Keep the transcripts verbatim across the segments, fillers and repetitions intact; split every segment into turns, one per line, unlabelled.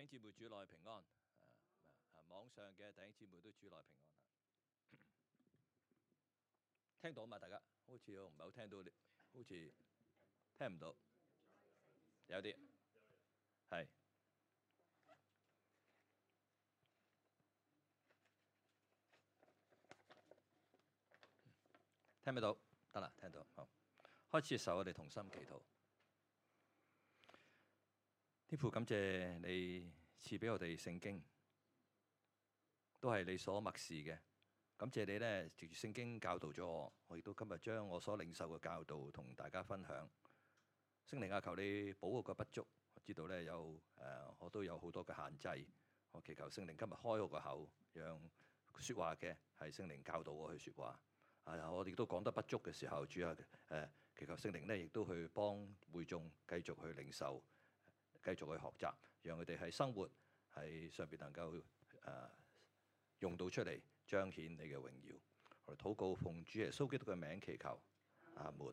姊妹主內平安，啊啊網上嘅弟兄姊妹都主內平安啦。聽到嘛？大家好似我唔係好聽到你，好似聽唔到，有啲係聽唔到，得啦，聽到好。開始嘅時候，我哋同心祈禱。天父，感謝你賜俾我哋聖經，都係你所默示嘅。感謝你咧，藉住聖經教導咗我，我亦都今日將我所領受嘅教導同大家分享。聖靈啊，求你保護個不足，我知道咧有誒、呃，我都有好多嘅限制。我祈求聖靈今日開我個口，讓説話嘅係聖靈教導我去説話。啊，我哋都講得不足嘅時候，主啊誒、呃，祈求聖靈咧亦都去幫會眾繼續去領受。繼續去學習，讓佢哋喺生活喺上邊能夠誒、呃、用到出嚟，彰顯你嘅榮耀。我哋禱告奉主耶穌基督嘅名祈求，阿門。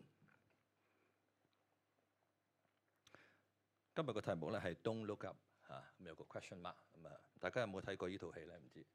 今日個題目咧係 Don't Look Up 嚇、啊，咁有個 question mark 咁啊。大家有冇睇過呢套戲咧？唔知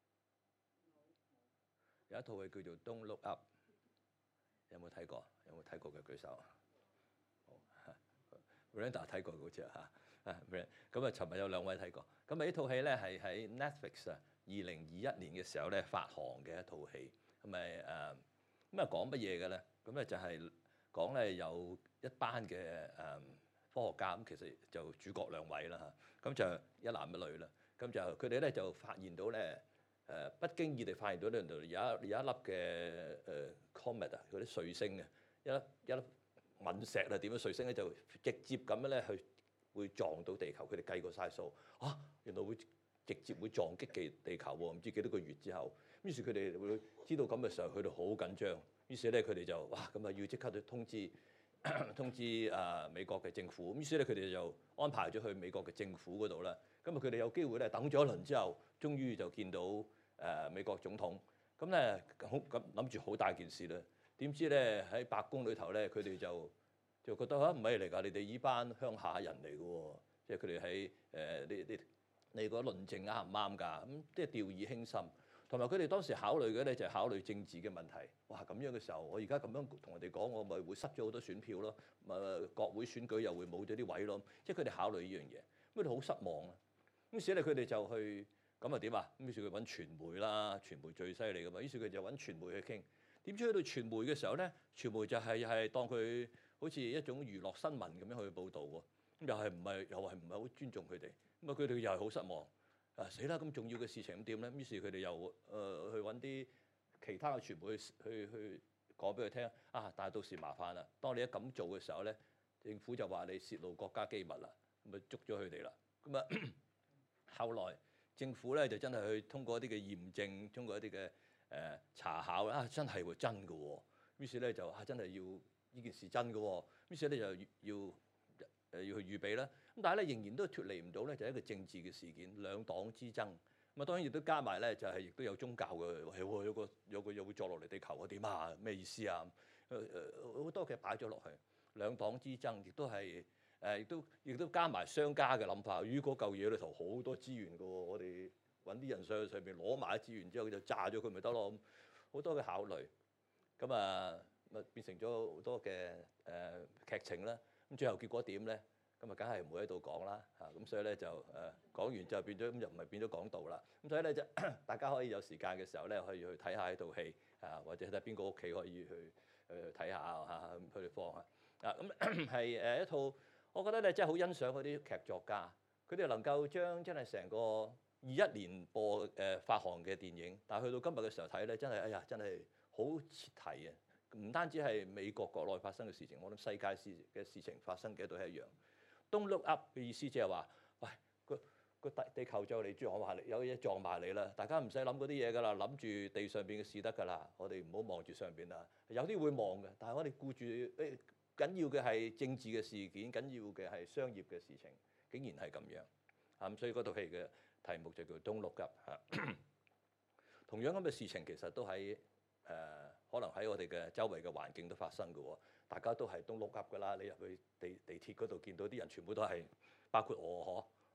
有一套戲叫做 Don't Look Up， 有冇睇過？有冇睇過嘅舉手。Brenda 睇過好似啊嚇，咁啊，尋日有兩位睇過。咁啊，呢套戲咧係喺 Netflix 啊，二零二一年嘅時候咧發行嘅一套戲，咁咪誒咁啊講乜嘢嘅咧？咁咧就係講咧有一班嘅誒科學家，咁其實就主角兩位啦嚇，咁就一男一女啦。咁就佢哋咧就發現到咧誒不經意地發現到呢度有一有一粒嘅誒 comet 啊，嗰啲彗星啊，一粒一粒。隕石啊，點樣彗星咧就直接咁樣咧去會撞到地球，佢哋計過晒數啊，原來會直接會撞擊地地球喎，唔知幾多個月之後，於是佢哋會知道咁嘅時候，佢哋好緊張，於是咧佢哋就哇咁啊要即刻去通知通知啊美國嘅政府，於是咧佢哋就安排咗去美國嘅政府嗰度啦。咁啊佢哋有機會咧等咗一輪之後，終於就見到誒、呃、美國總統，咁咧好咁諗住好大件事啦。點知咧喺白宮裏頭咧，佢哋就就覺得嚇唔係嚟㗎，你哋依班鄉下人嚟嘅喎，即係佢哋喺誒你你你個論證啱唔啱㗎？咁即係掉以輕心，同埋佢哋當時考慮嘅咧就係考慮政治嘅問題。哇！咁樣嘅時候，我而家咁樣同人哋講，我咪會失咗好多選票咯，誒國會選舉又會冇咗啲位咯。即係佢哋考慮呢樣嘢，咁佢哋好失望啊。於是咧佢哋就去咁啊點啊？於是佢揾傳媒啦，傳媒最犀利㗎嘛。於是佢就揾傳媒去傾。點知去到傳媒嘅時候咧，傳媒就係係當佢好似一種娛樂新聞咁樣去報導喎，咁又係唔係又係唔係好尊重佢哋，咁啊佢哋又係好失望，啊死啦！咁重要嘅事情咁點咧？於是佢哋又誒、呃、去揾啲其他嘅傳媒去去去講俾佢聽啊，但係到時麻煩啦，當你一咁做嘅時候咧，政府就話你泄露國家機密啦，咁咪捉咗佢哋啦。咁啊後來政府咧就真係去通過一啲嘅驗證，通過一啲嘅。誒、呃、查考啊，真係會真嘅喎。於是咧就啊，真係要呢件事真嘅喎。於是咧就要誒要去預備啦。咁但係咧仍然都脫離唔到咧，就係一個政治嘅事件，兩黨之爭。咁啊當然亦都加埋咧，就係亦都有宗教嘅，係喎有個有個又會坐落嚟地球啊？點啊？咩意思啊？誒誒好多嘅擺咗落去，兩黨之爭亦都係誒，亦都亦都加埋商家嘅諗法。如果嚿嘢裏頭好多資源嘅喎，我哋。揾啲人上去上邊攞埋啲資源之後，就炸咗佢咪得咯？好多嘅考慮，咁啊咪變成咗好多嘅誒、呃、劇情啦。咁最後結果點咧？咁啊梗係唔會喺度講啦嚇。咁所以咧就誒、呃、講完就變咗咁，就唔係變咗講道啦。咁所以咧就大家可以有時間嘅時候咧，可以去睇下呢套戲啊，或者睇邊個屋企可以去去睇下嚇，去放下啊。咁係誒一套，我覺得咧真係好欣賞嗰啲劇作家，佢哋能夠將真係成個。二一年播誒、呃、發行嘅電影，但係去到今日嘅時候睇咧，真係哎呀，真係好切題啊！唔單止係美國國內發生嘅事情，我諗世界事嘅事情發生嘅都係一樣。Don't look up 嘅意思即係話，喂個個地地球就嚟撞埋你，有嘢撞埋你啦！大家唔使諗嗰啲嘢㗎啦，諗住地上邊嘅事得㗎啦。我哋唔好望住上邊啦。有啲會望嘅，但係我哋顧住誒緊要嘅係政治嘅事件，緊要嘅係商業嘅事情，竟然係咁樣啊！咁所以嗰套戲嘅題目就叫 Don't Look Up 嚇，同樣咁嘅事情其實都喺誒、呃，可能喺我哋嘅周圍嘅環境都發生嘅喎。大家都係 Don't Look Up 㗎啦。你入去地地鐵嗰度見到啲人全部都係，包括我嗬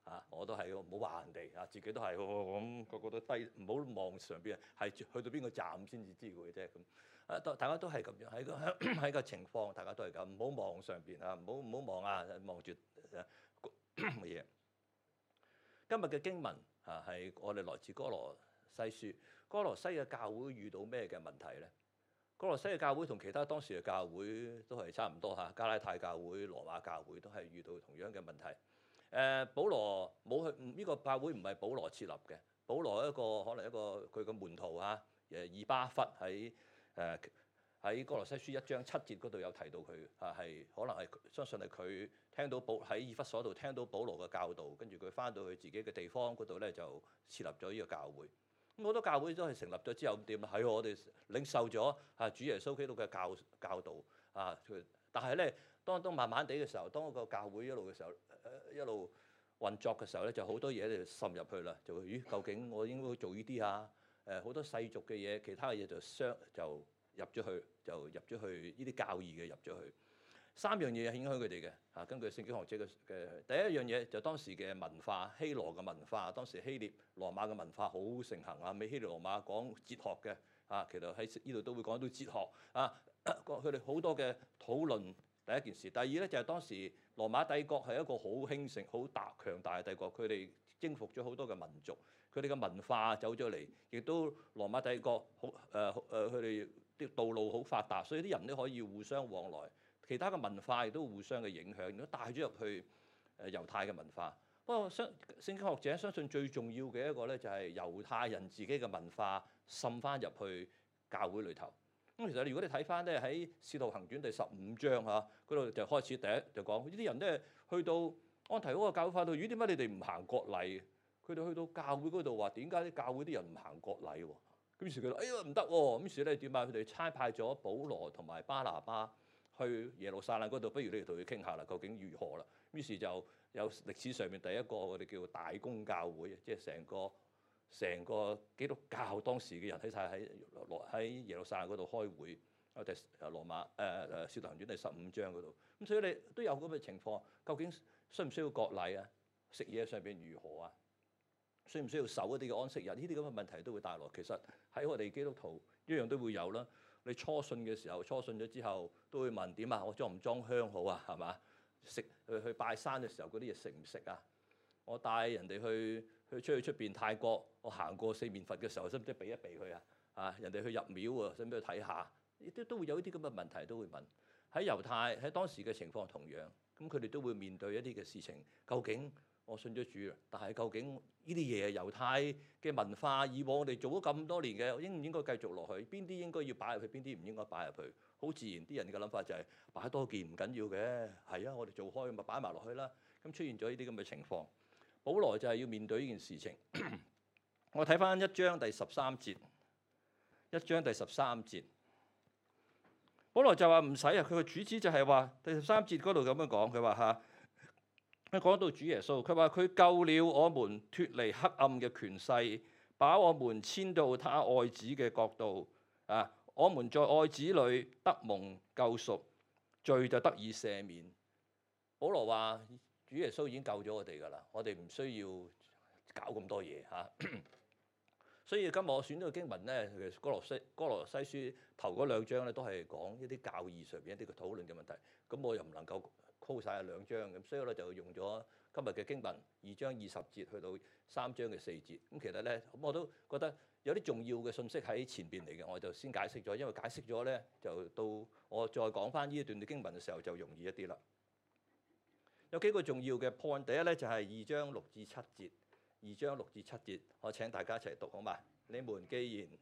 嚇，我都係唔好話人哋嚇，自己都係咁個個都低，唔好望上邊係去到邊個站先至知佢嘅啫咁。啊，大家都係咁樣喺個喺個情況，大家都係咁，唔好望上邊啊，唔好唔好望啊，望住誒乜嘢。今日嘅經文啊，係我哋來自哥羅西書。哥羅西嘅教會遇到咩嘅問題咧？哥羅西嘅教會同其他當時嘅教會都係差唔多嚇，加拉太教會、羅馬教會都係遇到同樣嘅問題。誒、呃，保羅冇去，呢、這個教會唔係保羅設立嘅。保羅一個可能一個佢嘅門徒嚇，誒以巴弗喺誒喺哥羅西書一章七節嗰度有提到佢嚇，係可能係相信係佢聽到保喺以弗所度聽到保羅嘅教導，跟住佢翻到去自己嘅地方嗰度咧就設立咗呢個教會。咁好多教會都係成立咗之後點啊？係我哋領受咗啊主耶穌基督嘅教教導啊，但係咧當當慢慢地嘅時候，當個教會一路嘅時候，一路運作嘅時候咧，就好多嘢就滲入去啦。就會咦，究竟我應該做呢啲啊？誒好多世俗嘅嘢，其他嘅嘢就相就入咗去，就入咗去呢啲教義嘅入咗去。三樣嘢影響佢哋嘅嚇，根據聖經學者嘅嘅第一樣嘢就當時嘅文化，希羅嘅文化，當時希臘羅馬嘅文化好盛行啊。美希臘羅馬講哲學嘅啊，其實喺呢度都會講到哲學啊，佢哋好多嘅討論。第一件事，第二咧就係當時羅馬帝國係一個好興盛、好大強大嘅帝國，佢哋征服咗好多嘅民族，佢哋嘅文化走咗嚟，亦都羅馬帝國好誒誒，佢哋啲道路好發達，所以啲人都可以互相往來。其他嘅文化亦都互相嘅影響，都帶咗入去誒猶太嘅文化。不過，相聖經學者相信最重要嘅一個咧，就係猶太人自己嘅文化滲翻入去教會裏頭。咁其實如果你睇翻咧喺《使徒行傳》第十五章嚇嗰度就開始第一就講呢啲人咧去到安提嗰個教會發到，咦點解你哋唔行割禮？佢哋去到教會嗰度話點解啲教會啲人唔行割禮喎？咁於是佢話：哎呀唔得喎！咁於是咧點啊？佢哋差派咗保羅同埋巴拿巴去耶路撒冷嗰度，不如你哋同佢傾下啦，究竟如何啦？於是就有歷史上面第一個我哋叫大公教會，即係成個成個基督教當時嘅人喺晒喺羅喺耶路撒冷嗰度開會。啊第啊羅馬誒誒使徒行傳第十五章嗰度，咁所以你都有咁嘅情況，究竟需唔需要割禮啊？食嘢上邊如何啊？需唔需要守一啲嘅安息日？呢啲咁嘅問題都會帶來。其實喺我哋基督徒一樣都會有啦。你初信嘅時候，初信咗之後都會問點啊？我裝唔裝香好啊？係嘛？食去去拜山嘅時候嗰啲嘢食唔食啊？我帶人哋去去出去出邊泰國，我行過四面佛嘅時候，使唔使避一避佢啊？啊，人哋去入廟喎，使唔使去睇下？都都會有呢啲咁嘅問題都會問。喺猶太喺當時嘅情況同樣，咁佢哋都會面對一啲嘅事情。究竟我信咗主，但係究竟呢啲嘢猶太嘅文化，以往我哋做咗咁多年嘅，應唔應該繼續落去？邊啲應該要擺入去，邊啲唔應該擺入去？好自然啲人嘅諗法就係擺多件唔緊要嘅，係啊，我哋做開咪擺埋落去啦。咁出現咗呢啲咁嘅情況，保羅就係要面對呢件事情。我睇翻一章第十三節，一章第十三節。保羅就話唔使啊，佢個主旨就係話第十三節嗰度咁樣講，佢話嚇，佢講到主耶穌，佢話佢救了我們脱離黑暗嘅權勢，把我們遷到他愛子嘅國度啊！我們在愛子裏得蒙救贖，罪就得以赦免。保羅話主耶穌已經救咗我哋噶啦，我哋唔需要搞咁多嘢嚇。啊所以今日我選咗個經文咧，其實哥羅西哥羅西書頭嗰兩章咧，都係講一啲教義上邊一啲嘅討論嘅問題。咁我又唔能夠 call 曬兩章咁，所以咧就用咗今日嘅經文二章二十節去到三章嘅四節。咁其實咧，咁我都覺得有啲重要嘅信息喺前邊嚟嘅，我就先解釋咗。因為解釋咗咧，就到我再講翻呢一段嘅經文嘅時候就容易一啲啦。有幾個重要嘅 point， 第一咧就係二章六至七節。二章六至七節，我請大家一齊讀好嘛？你們既然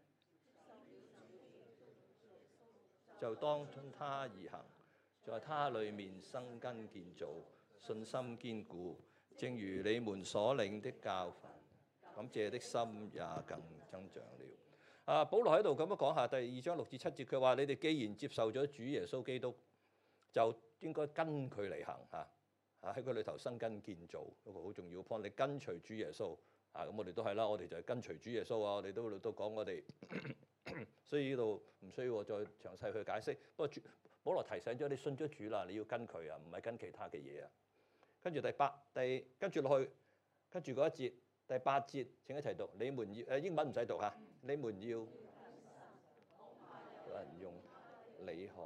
就當遵他而行，在他裡面生根建造，信心堅固，正如你們所領的教訓，感謝的心也更增長了。啊，保羅喺度咁樣講下，第二章六至七節，佢話：你哋既然接受咗主耶穌基督，就應該跟佢嚟行嚇。啊！喺佢裏頭生根建造一個好重要嘅 point，你跟隨主耶穌啊！咁我哋都係啦，我哋就係跟隨主耶穌啊！我哋都都講我哋，所以呢度唔需要我再詳細去解釋。不過保羅提醒咗你信咗主啦，你要跟佢啊，唔係跟其他嘅嘢啊。跟住第八第跟住落去， 跟住嗰一節第八節，請一齊讀。你們要誒英文唔使讀嚇，你們要人用理學，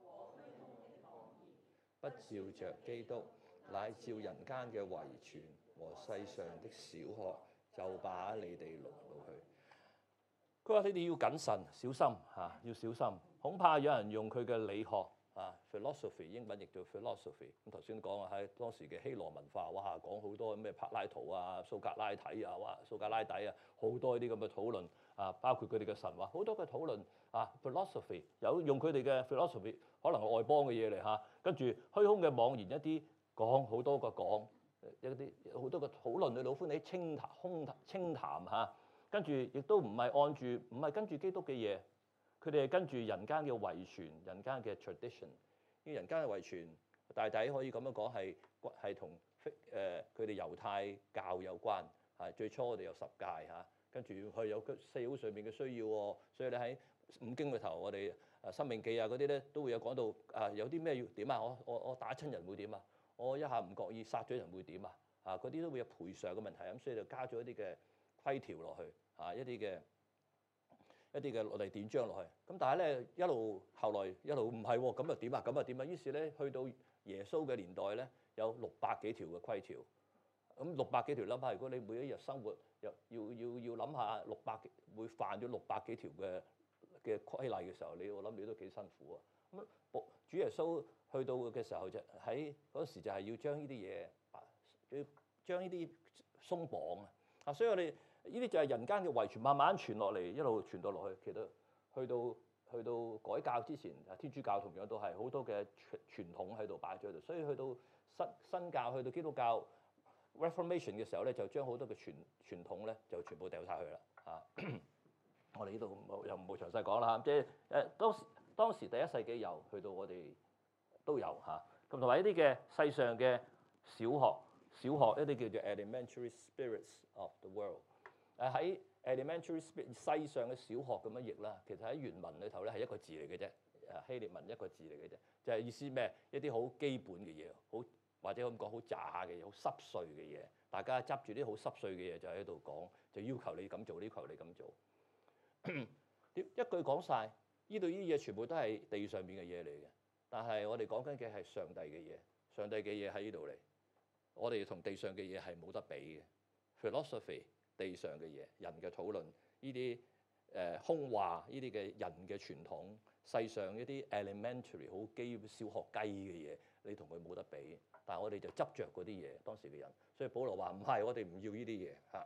不照着基督，乃照人間嘅遺傳和世上的小學，就把你哋擄到去。佢話：你哋要謹慎小心嚇，要小心，恐怕有人用佢嘅理學啊 philosophy， 英文譯做 philosophy。咁頭先講啊，喺當時嘅希羅文化，哇，講好多咩柏拉圖啊、蘇格拉底啊、哇、蘇格拉底啊，好多呢啲咁嘅討論啊，包括佢哋嘅神話，好多嘅討論啊 philosophy， 有用佢哋嘅 philosophy， 可能係外邦嘅嘢嚟嚇，跟住虛空嘅妄言一啲講好多個講一啲好多嘅討論，你老歡喜清談空清談嚇。跟住亦都唔係按住，唔係跟住基督嘅嘢，佢哋係跟住人間嘅遺傳、人間嘅 tradition。呢人間嘅遺傳，大抵可以咁樣講係係同誒佢哋猶太教有關。係最初我哋有十誡嚇，跟住佢有社會上面嘅需要喎，所以你喺五經裏頭，我哋誒申命記啊嗰啲咧都會有講到啊，有啲咩要點啊？我我我打親人會點啊？我一下唔覺意殺咗人會點啊？啊嗰啲都會有賠償嘅問題，咁所以就加咗一啲嘅規條落去。啊！一啲嘅一啲嘅落嚟典章落去，咁但係咧一路後來一路唔係喎，咁又點啊？咁又點啊？於是咧去到耶穌嘅年代咧，有六百幾條嘅規條。咁六百幾條諗下，如果你每一日生活又要要要諗下六百會犯咗六百幾條嘅嘅規例嘅時候，你我諗你都幾辛苦啊！咁主耶穌去到嘅時候就喺嗰時就係要將呢啲嘢啊，要將呢啲鬆綁啊！啊，所以我哋。呢啲就係人間嘅遺傳，慢慢傳落嚟，一路傳到落去。其實去到去到改教之前，天主教同樣都係好多嘅傳傳統喺度擺咗喺度。所以去到新新教，去到基督教 Reformation 嘅時候咧，就將好多嘅傳傳統咧就全部掉晒去啦。啊，我哋呢度又冇詳細講啦。即係誒當時當時第一世紀有，去到我哋都有嚇。咁同埋一啲嘅世上嘅小學小學一啲叫做 Elementary Spirits of the World。誒喺 elementary spirit 世上嘅小學咁樣譯啦，其實喺原文裏頭咧係一個字嚟嘅啫，誒希臘文一個字嚟嘅啫，就係、是、意思咩？一啲好基本嘅嘢，好或者咁講好渣嘅嘢，好濕碎嘅嘢，大家執住啲好濕碎嘅嘢就喺度講，就要求你咁做，要求你咁做。一句講晒，呢度呢啲嘢全部都係地上面嘅嘢嚟嘅，但係我哋講緊嘅係上帝嘅嘢，上帝嘅嘢喺呢度嚟，我哋同地上嘅嘢係冇得比嘅 philosophy。地上嘅嘢，人嘅討論，呢啲誒空話，呢啲嘅人嘅傳統，世上一啲 elementary 好基小學雞嘅嘢，你同佢冇得比。但係我哋就執着嗰啲嘢，當時嘅人。所以保羅話唔係，我哋唔要呢啲嘢嚇。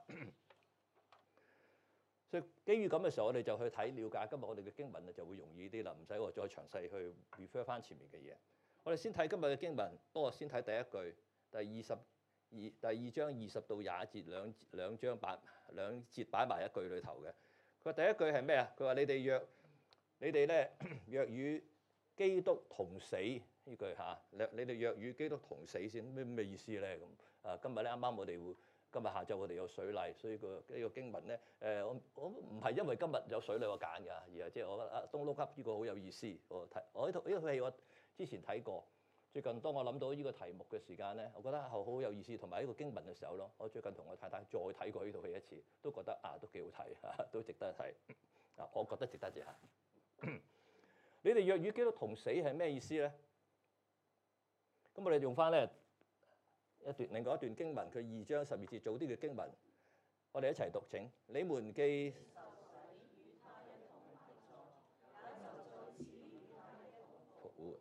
所以基於咁嘅時候，我哋就去睇了解今日我哋嘅經文啊，就會容易啲啦，唔使我再詳細去 refer 翻前面嘅嘢。我哋先睇今日嘅經文，不過先睇第一句，第二十。二第二章二十到廿一節兩兩章擺兩節擺埋一句裏頭嘅。佢話第一句係咩啊？佢話你哋若你哋咧若與基督同死呢句嚇，你你哋若與基督同死先咩咩意思咧？咁啊，今日咧啱啱我哋會今日下晝我哋有水禮，所以個呢個經文咧誒，我我唔係因為今日有水禮我揀㗎，而係即係我覺得啊，Don't Look Up呢個好有意思。我睇我呢套呢套戲我之前睇過。最近當我諗到呢個題目嘅時間咧，我覺得係好有意思，同埋呢個經文嘅時候咯，我最近同我太太再睇過呢套戲一次，都覺得啊都幾好睇，都值得睇。啊，我覺得值得啫嚇。你哋若與基督同死係咩意思咧？咁我哋用翻咧一段另外一段經文，佢二章十二節早啲嘅經文，我哋一齊讀請。你們既復活。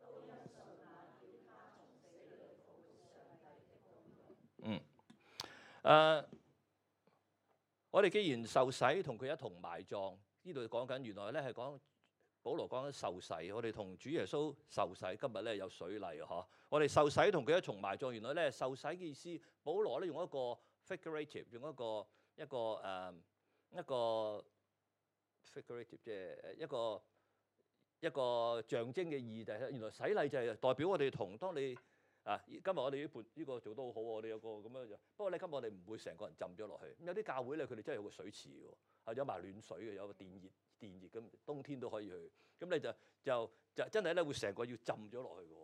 嗯，誒、uh，我哋既然受洗，同佢一同埋葬，呢度講緊原來咧係講保羅講緊受洗，我哋同主耶穌受洗，今日咧有水禮嗬，我哋受洗同佢一同埋葬，原來咧受洗嘅意思，保羅咧用一個 figurative，用一個一個誒、uh, 一個 figurative 即係一個一個象徵嘅意義，就係原來洗禮就係代表我哋同當你。啊！今日我哋呢盤呢個做得好好，我哋有個咁樣就。不過咧，今日我哋唔會成個人浸咗落去。有啲教會咧，佢哋真係有個水池喎，係有埋暖水嘅，有個電熱電熱咁，冬天都可以去。咁你就就就真係咧會成個要浸咗落去嘅喎。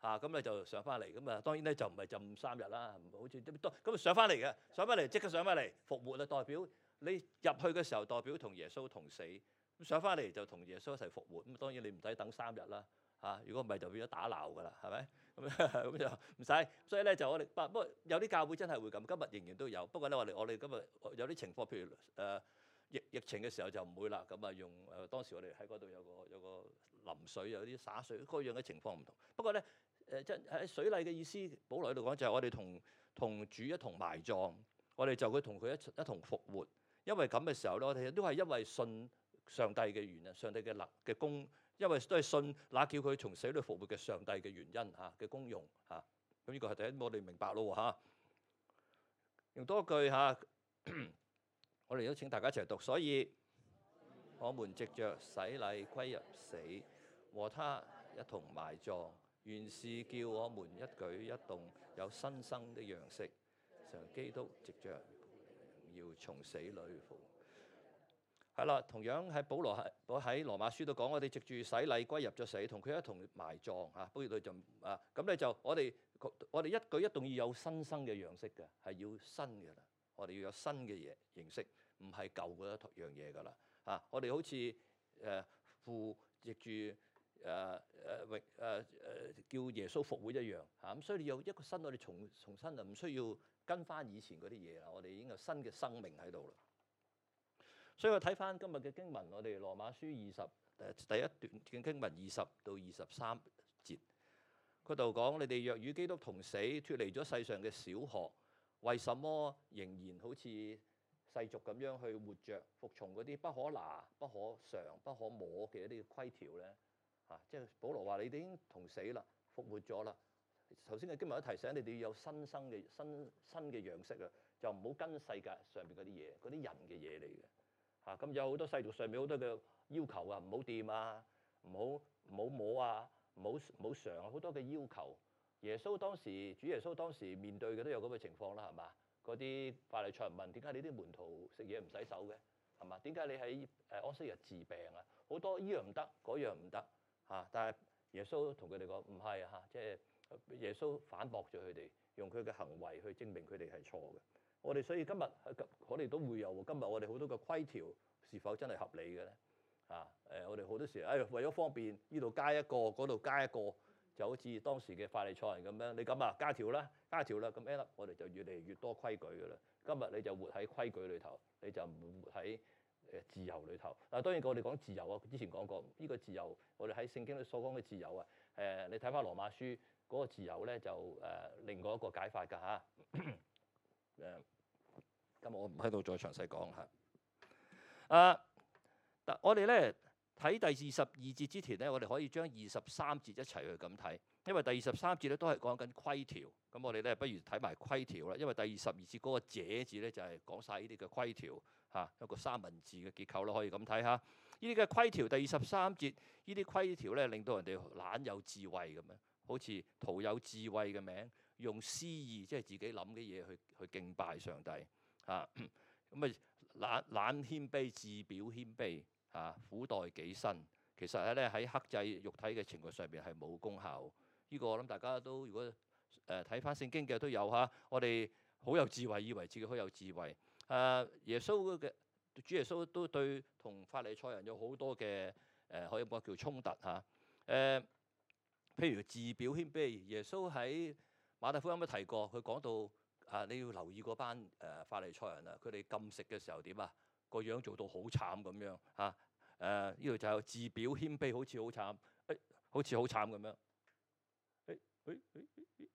嚇，咁咧就上翻嚟，咁啊當然咧就唔係浸三日啦，唔好似多咁啊上翻嚟嘅，上翻嚟即刻上翻嚟復活啊，代表你入去嘅時候代表同耶穌同死，咁上翻嚟就同耶穌一齊復活，咁當然你唔使等三日啦。嚇！如果唔係就變咗打鬧㗎啦，係咪？咁咁就唔使，所以咧就我哋不不過有啲教會真係會咁，今日仍然都有。不過咧我哋我哋今日有啲情況，譬如誒、呃、疫疫情嘅時候就唔會啦。咁啊用誒、呃、當時我哋喺嗰度有個有個淋水，有啲灑水，各樣嘅情況唔同。不過咧誒即係喺水禮嘅意思，保羅喺度講就係我哋同同主一同埋葬，我哋就會同佢一一同復活。因為咁嘅時候咧，我哋都係因為信上帝嘅原因，上帝嘅能嘅功。因為都係信那叫佢從死裏復活嘅上帝嘅原因嚇嘅功用嚇，咁呢個係第一，我哋明白咯嚇。用多句嚇，我哋都請大家一齊讀。所以，我們藉着洗禮歸入死，和他一同埋葬，原是叫我們一舉一動有新生的樣式，像基督藉着要從死裏復活。係啦，同樣喺保羅喺我喺羅馬書度講，我哋藉住洗禮歸入咗死，同佢一同埋葬嚇。不如佢就啊，咁咧就我哋我哋一舉一動要有新生嘅樣式嘅，係要新嘅啦。我哋要有新嘅嘢形式，唔係舊嘅一樣嘢㗎啦。啊，我哋好似誒父藉住誒誒榮誒誒叫耶穌復活一樣嚇。咁所以你有一個新，我哋重重新就唔需要跟翻以前嗰啲嘢啦。我哋已經有新嘅生命喺度啦。所以我睇翻今日嘅經文，我哋羅馬書二十誒第一段嘅經文二十到二十三節，嗰度講你哋若與基督同死，脫離咗世上嘅小學，為什麼仍然好似世俗咁樣去活着，服從嗰啲不可拿、不可嘗、不可摸嘅一啲規條咧？嚇、啊，即係保羅話你哋已經同死啦，復活咗啦。頭先嘅經文都提醒你哋要有新生嘅新新嘅樣式啊，就唔好跟世界上邊嗰啲嘢，嗰啲人嘅嘢嚟嘅。啊，咁有好多世俗上面好多嘅要求啊，唔好掂啊，唔好唔好摸啊，唔好唔好嘗啊，好多嘅要求。耶穌當時，主耶穌當時面對嘅都有咁嘅情況啦，係嘛？嗰啲法利賽人問：點解你啲門徒食嘢唔洗手嘅？係嘛？點解你喺誒安息日治病啊？好多依樣唔得，嗰樣唔得嚇。但係耶穌同佢哋講唔係嚇，即係耶穌反駁咗佢哋，用佢嘅行為去證明佢哋係錯嘅。我哋所以今日我哋都會有今日我哋好多嘅規條是否真係合理嘅咧？啊誒，我哋好多時誒、哎、為咗方便，呢度加一個，嗰度加一個，就好似當時嘅法利賽人咁樣。你咁啊，加條啦，加條啦，咁 end up 我哋就越嚟越多規矩㗎啦。今日你就活喺規矩裏頭，你就唔活喺誒自由裏頭。嗱，當然我哋講自由啊，之前講過呢、這個自由，我哋喺聖經裏所講嘅自由啊，誒你睇翻羅馬書嗰、那個自由咧，就誒、呃、另外一個解法㗎嚇誒。咁我唔喺度再詳細講嚇。啊，但我哋咧睇第二十二節之前咧，我哋可以將二十三節一齊去咁睇，因為第二十三節咧都係講緊規條。咁我哋咧不如睇埋規條啦，因為第二十二節嗰個這字咧就係講晒呢啲嘅規條嚇，一個三文治嘅結構咯，可以咁睇下。呢啲嘅規條，第二十三節呢啲規條咧，令到人哋懶有智慧咁樣，好似徒有智慧嘅名，用私意即係自己諗嘅嘢去去敬拜上帝。啊，咁啊懶懶謙卑，自表謙卑，啊苦待己身，其實咧喺克制肉體嘅情況上邊係冇功效。呢、這個我諗大家都如果誒睇翻聖經嘅都有嚇，我哋好有智慧，以為自己好有智慧。誒、啊、耶穌嘅主耶穌都對同法利賽人有好多嘅誒、呃、可以講叫衝突嚇。誒、啊、譬如自表謙卑，耶穌喺馬太福音都提過，佢講到。啊！你要留意嗰班誒法利賽人啊，佢哋禁食嘅時候點啊？個樣做到好慘咁樣嚇。誒呢度就有自表謙卑，好似好慘，誒好似好慘咁樣。誒誒誒誒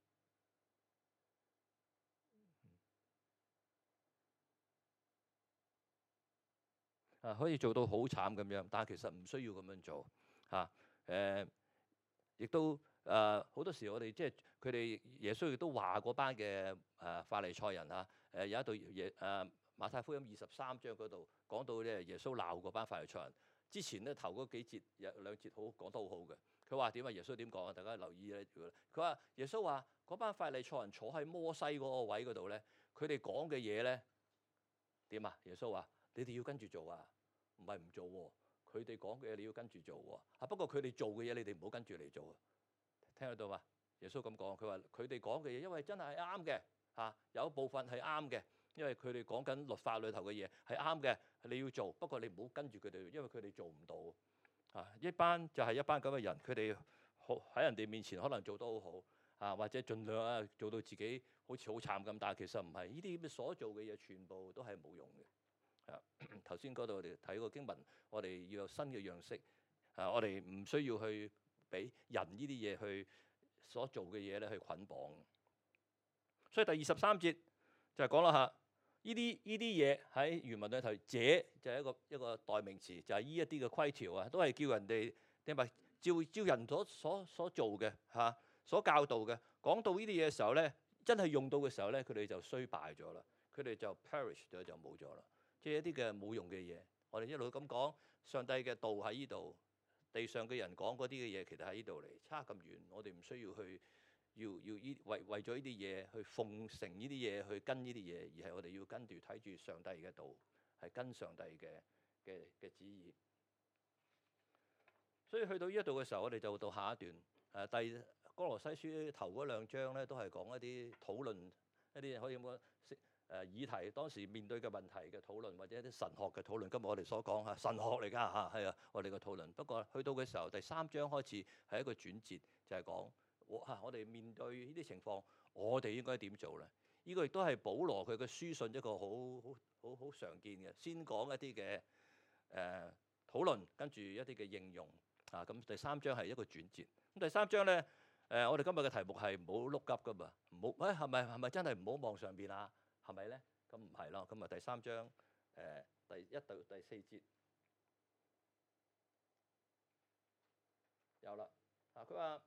啊，可以做到好慘咁樣，但係其實唔需要咁樣做嚇。誒、啊，亦都。誒好、uh, 多時我哋即係佢哋耶穌亦都話嗰班嘅誒法利賽人啊，誒有一對耶誒馬太福音二十三章嗰度講到咧，耶穌鬧嗰班法利賽人之前咧頭嗰幾節有兩節好講得好好嘅。佢話點啊？耶穌點講啊？大家留意咧。佢話耶穌話嗰班法利賽人坐喺摩西嗰個位嗰度咧，佢哋講嘅嘢咧點啊？耶穌話你哋要跟住做啊，唔係唔做喎、啊。佢哋講嘅嘢你要跟住做喎。啊不過佢哋做嘅嘢你哋唔好跟住嚟做啊。聽得到嘛？ 耶穌咁講，佢話佢哋講嘅嘢，因為真係啱嘅嚇，有一部分係啱嘅，因為佢哋講緊律法裏頭嘅嘢係啱嘅，你要做，不過你唔好跟住佢哋，因為佢哋做唔到啊。一班就係一班咁嘅人，佢哋好喺人哋面前可能做得好好啊，或者盡量啊做到自己好似好慘咁，但係其實唔係，呢啲所做嘅嘢全部都係冇用嘅。啊，頭先嗰度我哋睇個經文，我哋要有新嘅樣式啊，我哋唔需要去俾人呢啲嘢去所做嘅嘢咧去捆綁。所以第二十三節就係講啦嚇，呢啲呢啲嘢喺原文裏頭，這就係一個一個代名詞，就係呢一啲嘅規條啊，都係叫人哋點咪照照人所所所做嘅嚇，所教導嘅。講到呢啲嘢嘅時候咧，真係用到嘅時候咧，佢哋就衰敗咗啦，佢哋就 perish 咗就冇咗啦，即係一啲嘅冇用嘅嘢。我哋一路咁講，上帝嘅道喺呢度，地上嘅人講嗰啲嘅嘢，其實喺呢度嚟，差咁遠，我哋唔需要去。要要依為為咗呢啲嘢去奉承呢啲嘢去跟呢啲嘢，而係我哋要跟住睇住上帝嘅道，係跟上帝嘅嘅嘅旨意。所以去到呢一度嘅時候，我哋就到下一段。誒、啊，第哥羅西書頭嗰兩章咧，都係講一啲討論一啲可以咁講誒議題，當時面對嘅問題嘅討論，或者一啲神學嘅討論。今日我哋所講嚇神學嚟㗎嚇，係啊，我哋嘅討論。不過去到嘅時候，第三章開始係一個轉折，就係、是、講。我我哋面對呢啲情況，我哋應該點做咧？呢、這個亦都係保羅佢嘅書信一個好好好好常見嘅，先講一啲嘅誒討論，跟住一啲嘅應用啊。咁第三章係一個轉折。咁第三章咧誒、呃，我哋今日嘅題目係唔好碌急噶嘛，唔好誒係咪係咪真係唔好望上邊啊？係咪咧？咁唔係咯。咁啊第三章誒、呃、第一到第四節有啦啊，佢話。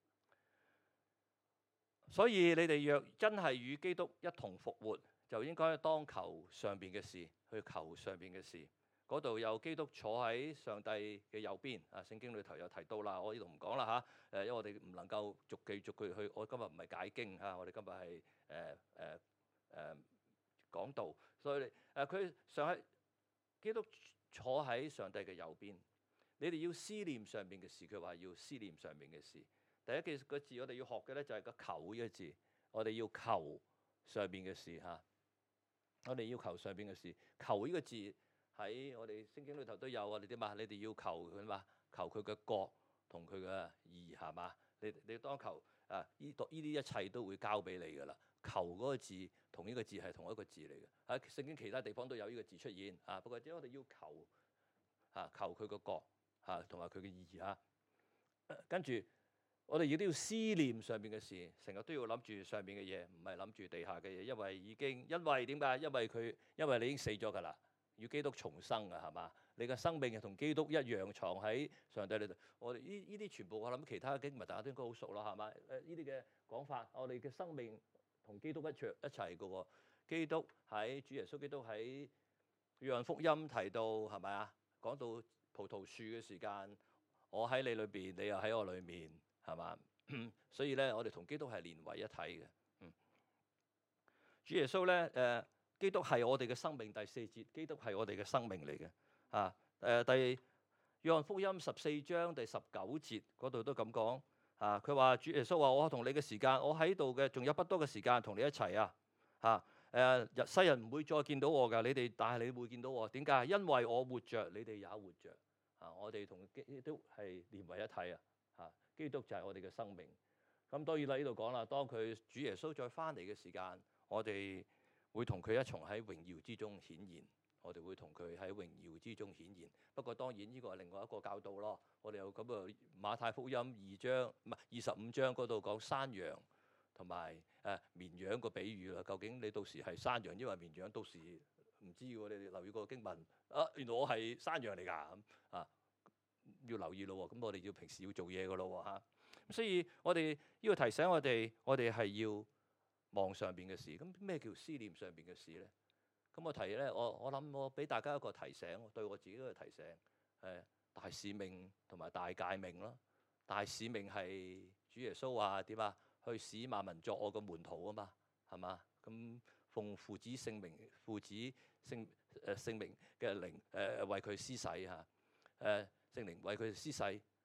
所以你哋若真係與基督一同復活，就應該當求上邊嘅事，去求上邊嘅事。嗰度有基督坐喺上帝嘅右邊啊。聖經裏頭有提到啦，我呢度唔講啦嚇。誒，因為我哋唔能夠逐句逐句去。我今日唔係解經嚇，我哋今日係誒誒誒講道。所以誒，佢上喺基督坐喺上帝嘅右邊，你哋要思念上邊嘅事。佢話要思念上邊嘅事。第一個字我哋要學嘅咧就係個求呢個字，我哋要求上邊嘅事嚇。我哋要求上邊嘅事，求呢個字喺我哋聖經裏頭都有。我哋點啊？你哋要求佢嘛？求佢嘅國同佢嘅義係嘛？你你當求啊！呢度呢啲一切都會交俾你㗎啦。求嗰個字同呢個字係同一個字嚟嘅。喺聖經其他地方都有呢個字出現啊。不過即係我哋要求嚇，求佢個國嚇同埋佢嘅義嚇。跟住。我哋亦都要思念上邊嘅事，成日都要諗住上邊嘅嘢，唔係諗住地下嘅嘢。因為已經，因為點解？因為佢，因為你已經死咗㗎啦，與基督重生啊，係嘛？你嘅生命係同基督一樣藏喺上帝裏頭。我哋呢呢啲全部我諗其他嘅經文大家都應該好熟啦，係嘛？誒呢啲嘅講法，我哋嘅生命同基督一齊一齊嘅喎。基督喺主耶穌基督喺約翰福音提到係咪啊？講到葡萄樹嘅時間，我喺你裏邊，你又喺我裏面。係嘛？所以咧，我哋同基督係連為一體嘅。嗯，主耶穌咧，誒、呃，基督係我哋嘅生命。第四節，基督係我哋嘅生命嚟嘅。啊，誒、呃，第約翰福音十四章第十九節嗰度都咁講。啊，佢話主耶穌話：我同你嘅時間，我喺度嘅，仲有不多嘅時間同你一齊啊。嚇，誒，世人唔會再見到我㗎，你哋但係你會見到我。點解？因為我活着，你哋也活着。啊，我哋同基督係連為一體啊。嚇！基督就係我哋嘅生命。咁當然啦，呢度講啦，當佢主耶穌再翻嚟嘅時間，我哋會同佢一重喺榮耀之中顯現。我哋會同佢喺榮耀之中顯現。不過當然呢個係另外一個教導咯。我哋有咁啊，馬太福音二章唔係二十五章嗰度講山羊同埋誒綿羊個比喻啦。究竟你到時係山羊，因為綿羊，到時唔知喎。你哋留意個經文啊，原來我係山羊嚟㗎咁啊。要留意咯喎，咁我哋要平時要做嘢噶咯喎嚇，咁所以我哋要提醒我哋，我哋係要望上邊嘅事。咁咩叫思念上邊嘅事咧？咁我提咧，我我諗我俾大家一個提醒，對我自己一個提醒，誒大使命同埋大誡命咯。大使命係主耶穌話點啊？去使萬民作我嘅門徒啊嘛，係嘛？咁奉父子聖名，父子聖誒聖名嘅靈誒為佢施洗嚇誒。聖靈為佢哋施洗，咁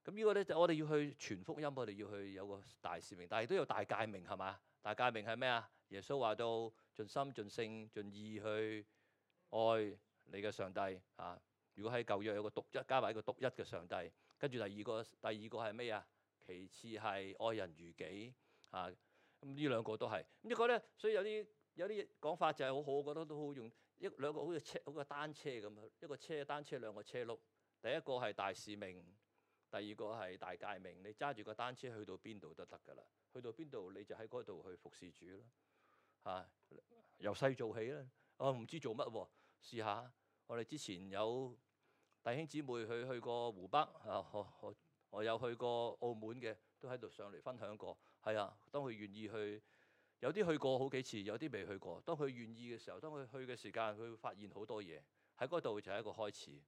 咁呢個咧就我哋要去傳福音，我哋要去有個大使命，但係都有大誡命係嘛？大誡命係咩啊？耶穌話到盡心盡性盡意去愛你嘅上帝啊！如果喺舊約有個獨一加埋一個獨一嘅上帝，跟住第二個第二個係咩啊？其次係愛人如己啊！咁呢兩個都係咁呢個咧，所以有啲有啲講法就係好好，我覺得都好用一兩個好似車好似單車咁啊，一個車單車兩個車轆，第一個係大使命，第二個係大誡命。你揸住個單車去到邊度都得㗎啦，去到邊度你就喺嗰度去服侍主啦嚇，由細做起啦。我唔知做乜喎，試下。我哋之前有弟兄姊妹去去過湖北啊，我我我有去過澳門嘅，都喺度上嚟分享過。係啊，當佢願意去，有啲去過好幾次，有啲未去過。當佢願意嘅時候，當佢去嘅時間，佢會發現好多嘢喺嗰度，就係一個開始。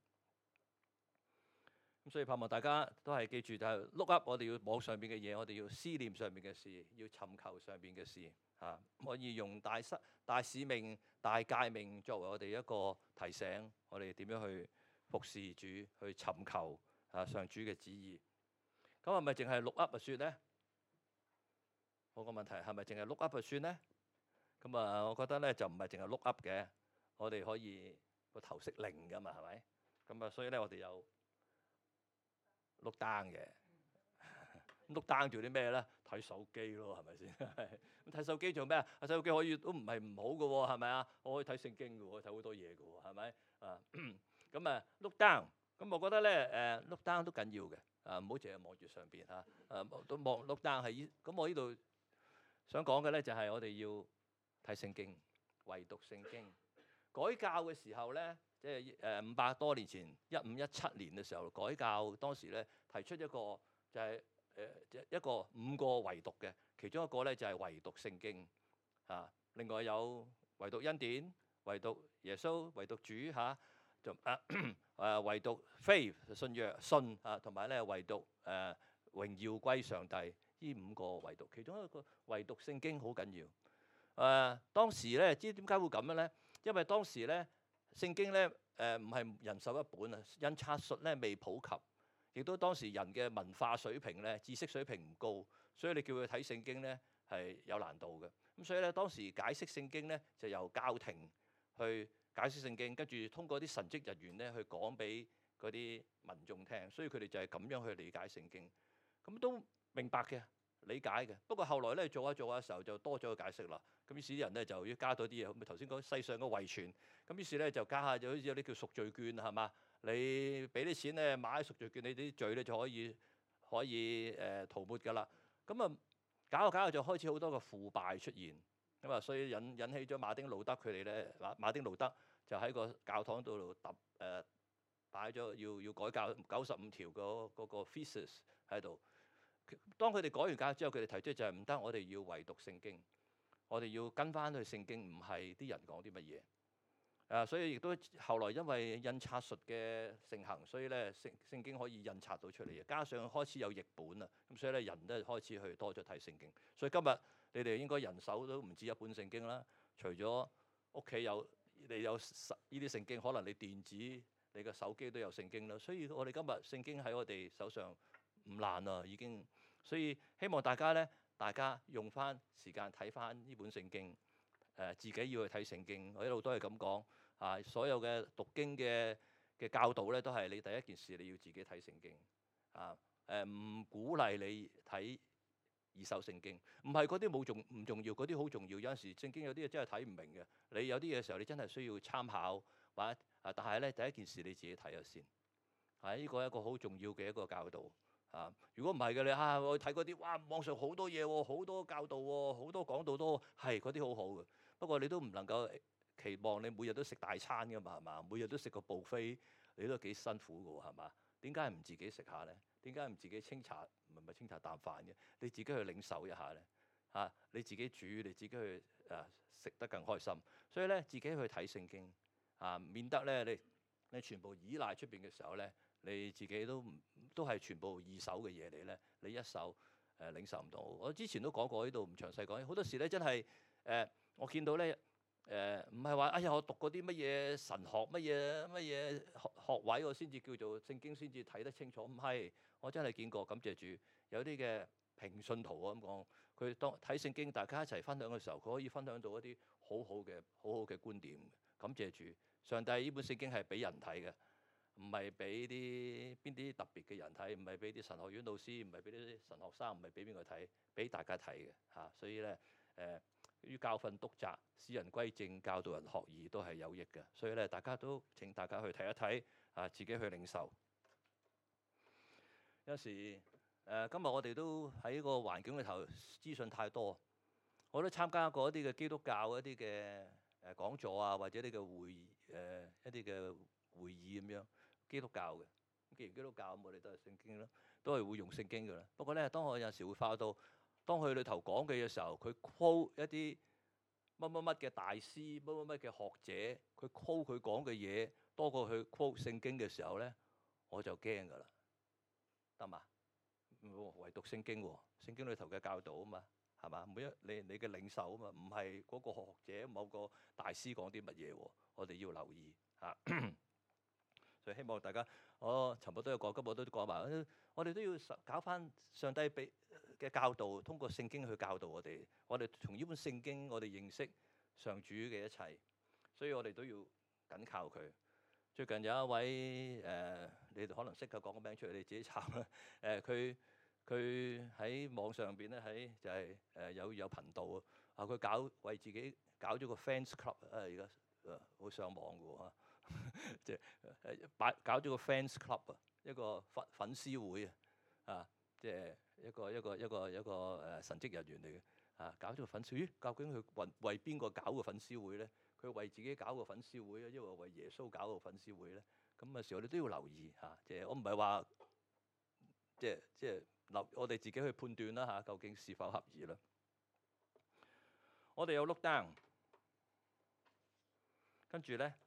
咁所以盼望大家都係記住，就係 look up，我哋要網上邊嘅嘢，我哋要思念上邊嘅事，要尋求上邊嘅事嚇。可以用大使大使命、大誡命作為我哋一個提醒，我哋點樣去服侍主，去尋求啊上主嘅旨意。咁係咪淨係 look up 就算咧？我個問題係咪淨係 look up 就算咧？咁啊，我覺得咧就唔係淨係 look up 嘅，我哋可以個頭識擰噶嘛，係咪？咁啊，所以咧我哋有 look down 嘅。look down 做啲咩咧？睇手機咯，係咪先？咁睇手機做咩啊？睇手機可以都唔係唔好嘅喎，係咪啊？我可以睇聖經嘅喎，睇好多嘢嘅喎，係咪啊？咁啊 look down，咁我覺得咧誒 look down 都緊要嘅，啊唔好淨係望住上邊嚇，誒都望 look down 係依咁。我呢度想講嘅咧就係我哋要睇聖經，唯獨聖經。改教嘅時候咧，即係誒五百多年前，一五一七年嘅時候改教，當時咧提出一個就係、是。誒一個五個唯獨嘅，其中一個咧就係唯獨聖經嚇。另外有唯獨恩典、唯獨耶穌、唯獨主嚇，就誒誒唯獨 faith 信約信啊，同埋咧唯獨誒榮耀歸上帝。呢五個唯獨，其中一個唯獨聖經好緊要。誒當時咧，知點解會咁樣咧？因為當時咧聖經咧誒唔係人手一本啊，印刷術咧未普及。亦都當時人嘅文化水平咧、知識水平唔高，所以你叫佢睇聖經咧係有難度嘅。咁所以咧當時解釋聖經咧就由教廷去解釋聖經，跟住通過啲神職人員咧去講俾嗰啲民眾聽，所以佢哋就係咁樣去理解聖經。咁都明白嘅、理解嘅。不過後來咧做下做下嘅時候就多咗個解釋啦。咁於是啲人咧就要加多啲嘢，咁頭先講世上嘅遺傳，咁於是咧就加下就好似有啲叫贖罪券係嘛？你俾啲錢咧買贖罪券，你啲罪咧就可以可以誒塗抹㗎啦。咁啊搞下搞下就開始好多個腐敗出現，咁啊所以引引起咗馬丁路德佢哋咧，馬馬丁路德就喺個教堂度揼誒擺咗要要改教九十五條嗰嗰個 thesis 喺度。當佢哋改完教之後，佢哋提出就係唔得，我哋要唯獨聖經，我哋要跟翻去聖經，唔係啲人講啲乜嘢。啊，所以亦都後來因為印刷術嘅盛行，所以咧聖聖經可以印刷到出嚟嘅，加上開始有譯本啊，咁所以咧人都開始去多咗睇聖經。所以今日你哋應該人手都唔止一本聖經啦，除咗屋企有你有實呢啲聖經，可能你電子你個手機都有聖經啦。所以我哋今日聖經喺我哋手上唔難啊，已經。所以希望大家咧，大家用翻時間睇翻呢本聖經。誒自己要去睇聖經，我一路都係咁講啊！所有嘅讀經嘅嘅教導咧，都係你第一件事你要自己睇聖經啊！誒唔鼓勵你睇二手聖經，唔係嗰啲冇重唔重要，嗰啲好重要。有陣時聖經有啲嘢真係睇唔明嘅，你有啲嘢嘅時候你真係需要參考或者啊，但係咧第一件事你自己睇咗先，係呢個係一個好重要嘅一個教導啊！如果唔係嘅你啊，我睇嗰啲哇，網上好多嘢喎，好多教導喎，好多講道都係嗰啲好好嘅。不過你都唔能夠期望你每日都食大餐㗎嘛，係嘛？每日都食個 buffet，你都幾辛苦㗎喎，係嘛？點解唔自己食下咧？點解唔自己清茶唔係唔係清茶淡飯嘅？你自己去領受一下咧嚇、啊，你自己煮，你自己去誒食、啊、得更開心。所以咧，自己去睇聖經啊，免得咧你你全部依賴出邊嘅時候咧，你自己都唔都係全部二手嘅嘢嚟咧，你一手誒、啊、領受唔到。我之前都講過呢度唔詳細講，好多時咧真係誒。呃我見到咧， 誒唔係話哎呀我讀嗰啲乜嘢神學乜嘢乜嘢學學位我先至叫做聖經先至睇得清楚，唔係，我真係見過，感謝主，有啲嘅平信徒咁講，佢當睇聖經大家一齊分享嘅時候，佢可以分享到一啲好好嘅好好嘅觀點，感謝主，上帝呢本聖經係俾人睇嘅。唔係俾啲邊啲特別嘅人睇，唔係俾啲神學院老師，唔係俾啲神學生，唔係俾邊個睇，俾大家睇嘅嚇。所以咧誒，於教訓督責、使人歸正、教導人學義都係有益嘅。所以咧，大家都請大家去睇一睇啊，自己去領受。有時誒、呃，今日我哋都喺個環境裏頭資訊太多，我都參加過一啲嘅基督教一啲嘅誒講座啊，或者啲嘅會誒、呃、一啲嘅會議咁樣。基督教嘅，既然基督教咁，我哋都係聖經咯，都係會用聖經㗎啦。不過咧，當我有陣時會發到，當佢裏頭講嘅嘅時候，佢 quote 一啲乜乜乜嘅大師、乜乜乜嘅學者，佢 quote 佢講嘅嘢多過佢 quote 聖經嘅時候咧，我就驚㗎啦，得嘛？唯獨聖經喎，聖經裏頭嘅教導啊嘛，係嘛？每一你你嘅領袖啊嘛，唔係嗰個學者某個大師講啲乜嘢喎，我哋要留意嚇。所以希望大家，我尋日都有講，今日都講埋，我哋都要搞翻上帝俾嘅教導，通過聖經去教導我哋。我哋從呢本聖經，我哋認識上主嘅一切，所以我哋都要緊靠佢。最近有一位誒、呃，你哋可能識嘅，講個名出嚟，你自己查啦。誒，佢佢喺網上邊咧，喺就係、是、誒有有頻道啊，佢搞為自己搞咗個 fans club 啊，而家誒好上網嘅喎。即係誒擺搞咗個 fans club 啊，一個粉粉絲會啊，啊，即係一個一個一個一個誒神職人員嚟嘅啊，搞咗個粉絲會，究竟佢為為邊個搞個粉絲會咧？佢為自己搞個粉絲會啊，因為為耶穌搞個粉絲會咧？咁嘅時候你都要留意嚇，即係我唔係話即係即係留我哋自己去判斷啦嚇，究竟是否合宜啦？我哋有 look down，跟住咧。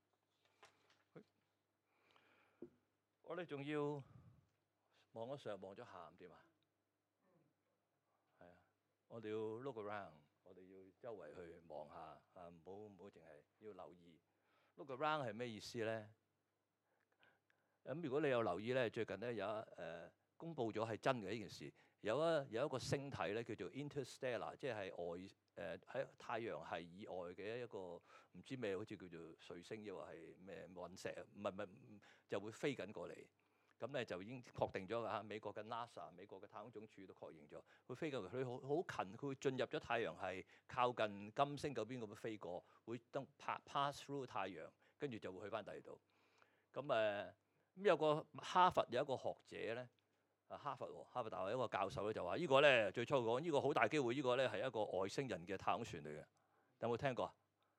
我哋仲要望咗上望咗下，點啊？係啊，我哋要 look around，我哋要周圍去望下啊，唔好唔好淨係要留意。look around 係咩意思咧？咁如果你有留意咧，最近咧有一誒、呃、公佈咗係真嘅呢件事，有一有一個星體咧叫做 Interstellar，即係外誒喺、呃、太陽系以外嘅一個唔知咩，好似叫做水星，又話係咩隕石，唔係唔係就會飛緊過嚟。咁咧就已經確定咗㗎嚇，美國嘅 NASA、美國嘅太空總署都確認咗，會飛過嚟，佢好好近，佢會進入咗太陽系，靠近金星嗰邊咁樣飛過，會登 pass through 太陽，跟住就會去翻第二度。咁誒咁有個哈佛有一個學者咧，啊哈佛喎，哈佛大學一個教授咧就話：呢個咧最初講呢個好大機會，呢個咧係一個外星人嘅太空船嚟嘅。有冇聽過？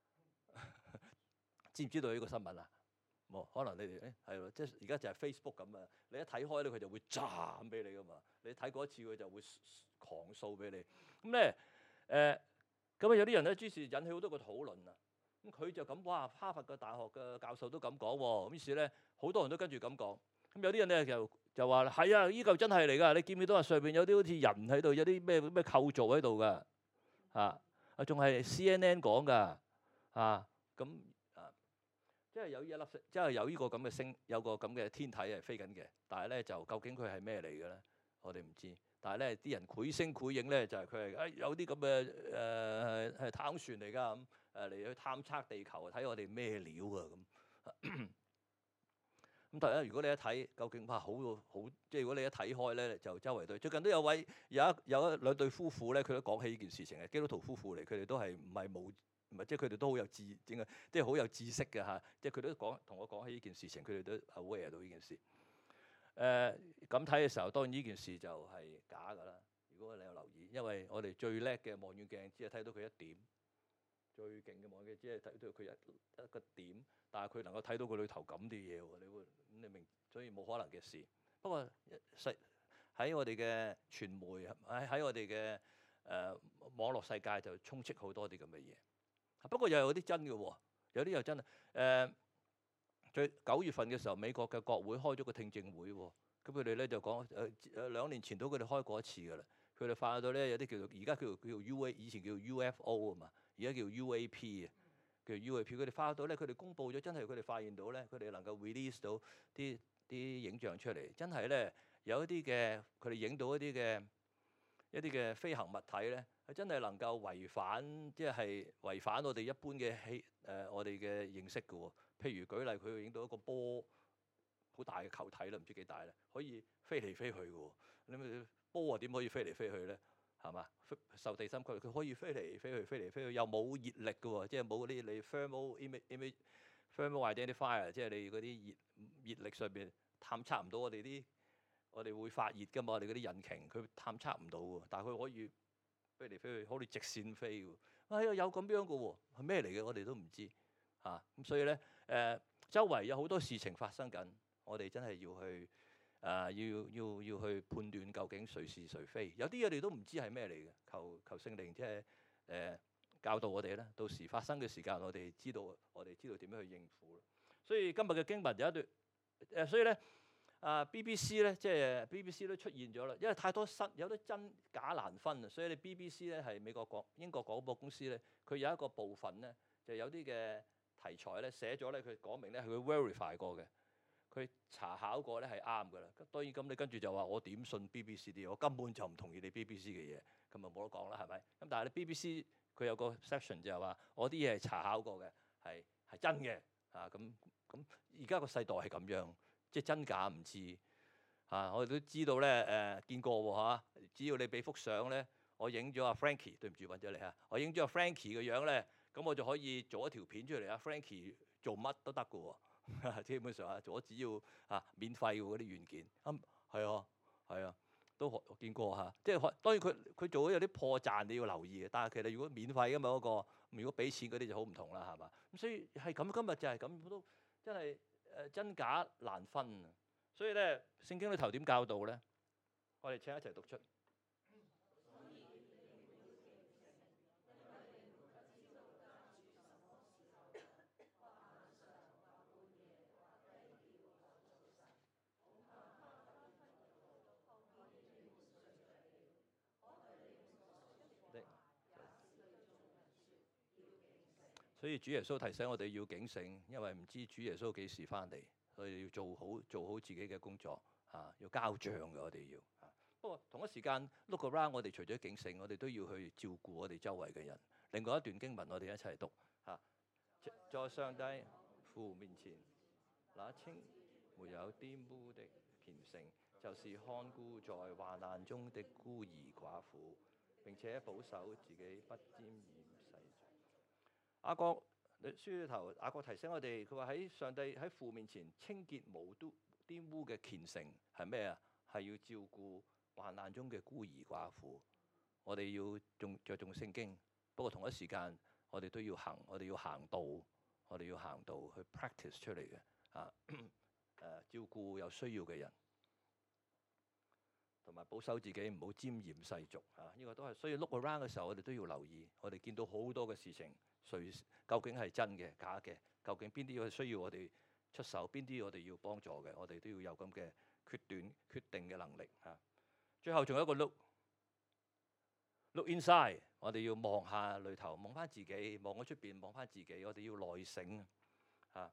知唔知道呢個新聞啊？冇，可能你哋誒係咯，即係而家就係 Facebook 咁啊！你一睇開咧，佢就會炸俾你噶嘛。你睇過一次，佢就會狂掃俾你。咁咧誒，咁啊有啲人咧，於是引起好多個討論啊。咁佢就咁，哇！哈佛嘅大學嘅教授都咁講喎。咁於是咧，好多人都跟住咁講。咁有啲人咧就就話係啊，依嚿真係嚟㗎。你見唔見到啊？上邊有啲好似人喺度，有啲咩咩構造喺度㗎？啊啊，仲係 C N N 講㗎啊咁。即係有一粒星，即係有呢個咁嘅星，有個咁嘅天體係飛緊嘅。但係咧就究竟佢係咩嚟嘅咧？我哋唔知。但係咧啲人繪聲繪影咧就係佢係誒有啲咁嘅誒係太空船嚟㗎咁誒嚟去探測地球，睇我哋咩料啊咁。咁但係咧，如果你一睇究竟哇好好，即係如果你一睇開咧，就周圍對。最近都有位有一有一兩對夫婦咧，佢都講起呢件事情嘅，基督徒夫婦嚟，佢哋都係唔係冇。唔係，即係佢哋都好有智，點解？即係好有知識嘅嚇。即係佢都講同我講起呢件事情，佢哋都 aware 到呢件事。誒咁睇嘅時候，當然呢件事就係假㗎啦。如果你有留意，因為我哋最叻嘅望遠鏡只係睇到佢一點，最勁嘅望遠鏡只係睇到佢一一個點，但係佢能夠睇到佢裏頭咁啲嘢喎。你會咁你明，所以冇可能嘅事。不過實喺我哋嘅傳媒喺喺我哋嘅誒網絡世界就充斥好多啲咁嘅嘢。不過又有啲真嘅喎，有啲又真啊！誒，最九月份嘅時候，美國嘅國會開咗個聽證會喎，咁佢哋咧就講誒誒兩年前都佢哋開過一次㗎啦。佢哋發到咧有啲叫做而家叫做叫做 U A，以前叫做 U F O 啊嘛，而家叫 U A P 啊。 叫 U A P， 佢哋發到咧，佢哋公佈咗，真係佢哋發現到咧，佢哋能夠 release 到啲啲影像出嚟，真係咧有一啲嘅佢哋影到一啲嘅一啲嘅飛行物體咧，係真係能夠違反，即係違反我哋一般嘅氣誒我哋嘅認識嘅喎。譬如舉例，佢影到一個波好大嘅球體啦，唔知幾大咧，可以飛嚟飛去嘅喎。你咪波啊點可以飛嚟飛去咧？係嘛？受地心吸力，佢可以飛嚟飛去，飛嚟飛去又冇熱力嘅喎，即係冇嗰啲你 thermal image image thermal identifier，即係你嗰啲熱熱力上邊探測唔到我哋啲我哋會發熱㗎嘛，我哋嗰啲引擎佢探測唔到喎，但係佢可以飛嚟飛去，可以直線飛喎。哎呀，有咁樣嘅喎，係咩嚟嘅？我哋都唔知嚇。咁所以咧誒，周圍有好多事情發生緊，我哋真係要去。啊！要要要去判斷究竟誰是誰非，有啲嘢你都唔知係咩嚟嘅。求求聖靈即係誒教導我哋咧，到時發生嘅時間，我哋知道我哋知道點樣去應付咯。所以今日嘅經文有一段誒，所以咧啊 B B C 咧，即係 B B C 都出現咗啦，因為太多新有啲真假難分啊，所以你 B B C 咧係美國廣英國廣播公司咧，佢有一個部分咧就有啲嘅題材咧寫咗咧，佢講明咧係佢 verify 過嘅。佢查考過咧係啱㗎啦，當然咁你跟住就話我點信 B B C 啲？我根本就唔同意你 B B C 嘅嘢，咁咪冇得講啦，係咪？咁但係你 B B C 佢有個 section 就係話我啲嘢係查考過嘅，係係真嘅啊！咁咁而家個世代係咁樣，即係真假唔知啊！我哋都知道咧誒、呃，見過喎嚇。只要你俾幅相咧，我影咗阿 Frankie， 對唔住揾咗你嚇，我影咗阿 Frankie 嘅樣咧，咁我就可以做一條片出嚟啊 Frankie 做乜都得㗎喎。基本上啊，我只要啊免費嗰啲軟件，咁係啊係啊，都學我見過嚇。即係當然佢佢做咗有啲破綻，你要留意嘅。但係其實如果免費嘅嘛嗰個，如果俾錢嗰啲就好唔同啦，係嘛？咁所以係咁，今日就係咁，都真係誒真假難分啊。所以咧，聖經裏頭點教導咧？我哋請一齊讀出。所以主耶穌提醒我哋要警醒，因為唔知主耶穌幾時翻嚟，所以要做好做好自己嘅工作啊，要交帳嘅我哋要啊。不過同一時間 look around，我哋除咗警醒，我哋都要去照顧我哋周圍嘅人。另外一段經文，我哋一齊讀嚇。在上帝父面前，那稱沒有玷污的虔誠，就是看顧在患難中的孤兒寡婦，並且保守自己不沾染世俗。雅各書裏頭，雅各提醒我哋，佢話喺上帝喺父面前清潔無都玷污嘅虔誠係咩啊？係要照顧患難中嘅孤兒寡婦。我哋要重着重聖經，不過同一時間我哋都要行，我哋要行道，我哋要行道去 practice 出嚟嘅啊誒，照顧有需要嘅人，同埋保守自己唔好沾染世俗啊！呢、這個都係，所以 look around 嘅時候，我哋都要留意，我哋見到好多嘅事情。誰究竟係真嘅假嘅？究竟邊啲需要我哋出手？邊啲我哋要幫助嘅？我哋都要有咁嘅決斷、決定嘅能力嚇。最後仲有一個 look look inside，我哋要望下裏頭，望翻自己，望喺出邊，望翻自己。我哋要內省嚇。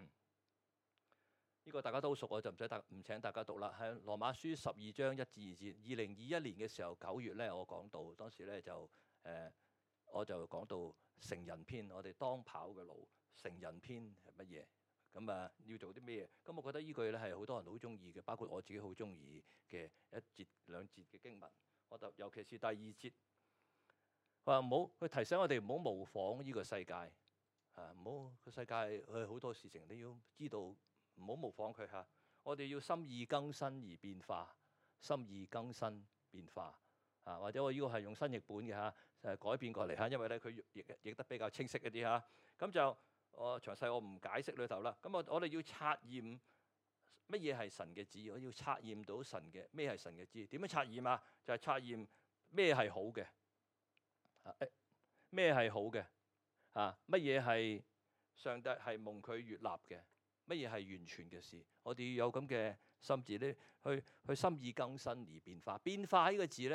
呢個大家都熟，我就唔使大唔請大家讀啦。喺羅馬書十二章一至二節，二零二一年嘅時候九月咧，我講到當時咧就誒、呃，我就講到。成人篇，我哋當跑嘅路。成人篇係乜嘢？咁啊，要做啲咩嘢？咁我覺得呢句咧係好多人好中意嘅，包括我自己好中意嘅一節兩節嘅經文。我就尤其是第二節，佢話唔好，佢提醒我哋唔好模仿呢個世界啊！唔好個世界佢好多事情你要知道，唔好模仿佢嚇。我哋要心意更新而變化，心意更新變化。啊，或者我呢個係用新譯本嘅嚇，誒改變過嚟嚇，因為咧佢譯譯得比較清晰一啲嚇。咁就我詳細我唔解釋裏頭啦。咁我我哋要察驗乜嘢係神嘅旨意，我要察驗到神嘅咩係神嘅旨意。點樣察驗啊？就係察驗咩係好嘅，啊咩係好嘅，啊乜嘢係上帝係蒙佢悅納嘅，乜嘢係完全嘅事。我哋要有咁嘅心智咧，去去心意更新而變化。變化呢個字咧。